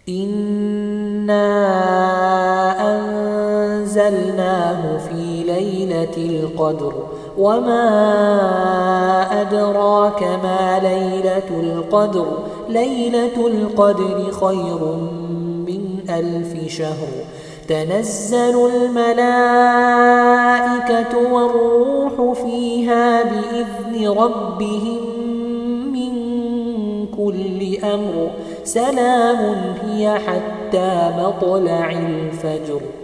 إنا أنزلناه في ليلة القدر وما أدراك ما ليلة القدر ليلة القدر خير من 1000 شهر تنزل الملائكة والروح فيها بإذن ربهم من كل أمر سلام هي حتى مطلع الفجر.